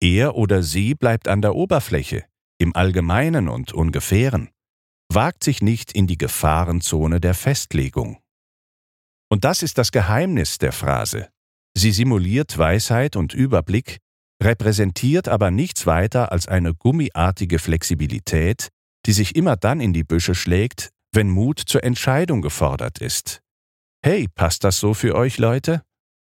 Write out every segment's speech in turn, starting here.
Er oder sie bleibt an der Oberfläche, im Allgemeinen und Ungefähren, wagt sich nicht in die Gefahrenzone der Festlegung. Und das ist das Geheimnis der Phrase. Sie simuliert Weisheit und Überblick, repräsentiert aber nichts weiter als eine gummiartige Flexibilität, die sich immer dann in die Büsche schlägt, wenn Mut zur Entscheidung gefordert ist. Hey, passt das so für euch, Leute?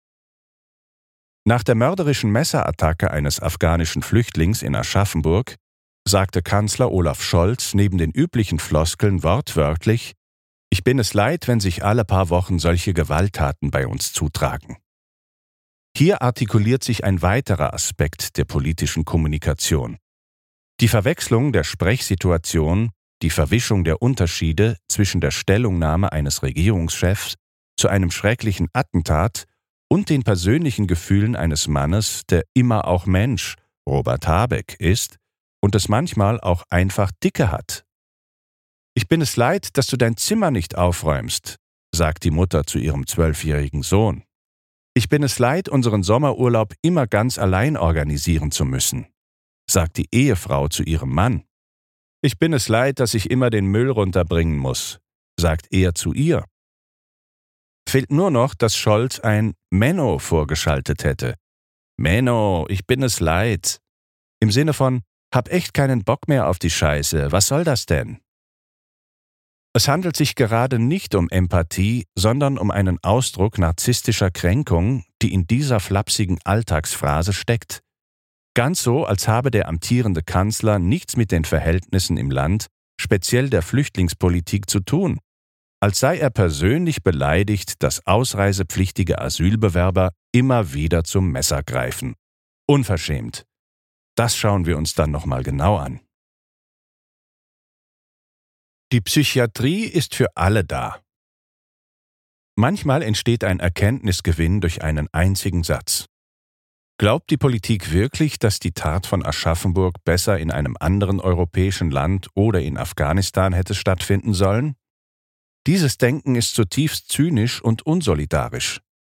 Nach der mörderischen Messerattacke eines afghanischen Flüchtlings in Aschaffenburg sagte Kanzler Olaf Scholz neben den üblichen Floskeln wortwörtlich: Ich bin es leid, wenn sich alle paar Wochen solche Gewalttaten bei uns zutragen. Hier artikuliert sich ein weiterer Aspekt der politischen Kommunikation. Die Verwechslung der Sprechsituation, die Verwischung der Unterschiede zwischen der Stellungnahme eines Regierungschefs zu einem schrecklichen Attentat und den persönlichen Gefühlen eines Mannes, der immer auch Mensch, Robert Habeck, ist und es manchmal auch einfach Dicke hat. Ich bin es leid, dass du dein Zimmer nicht aufräumst, sagt die Mutter zu ihrem 12-jährigen Sohn. Ich bin es leid, unseren Sommerurlaub immer ganz allein organisieren zu müssen, sagt die Ehefrau zu ihrem Mann. Ich bin es leid, dass ich immer den Müll runterbringen muss, sagt er zu ihr. Fehlt nur noch, dass Scholz ein Menno vorgeschaltet hätte. Menno, ich bin es leid. Im Sinne von, hab echt keinen Bock mehr auf die Scheiße, was soll das denn? Es handelt sich gerade nicht um Empathie, sondern um einen Ausdruck narzisstischer Kränkung, die in dieser flapsigen Alltagsphrase steckt. Ganz so, als habe der amtierende Kanzler nichts mit den Verhältnissen im Land, speziell der Flüchtlingspolitik, zu tun. Als sei er persönlich beleidigt, dass ausreisepflichtige Asylbewerber immer wieder zum Messer greifen. Unverschämt. Das schauen wir uns dann nochmal genau an. Die Psychiatrie ist für alle da. Manchmal entsteht ein Erkenntnisgewinn durch einen einzigen Satz. Glaubt die Politik wirklich, dass die Tat von Aschaffenburg besser in einem anderen europäischen Land oder in Afghanistan hätte stattfinden sollen? Dieses Denken ist zutiefst zynisch und unsolidarisch.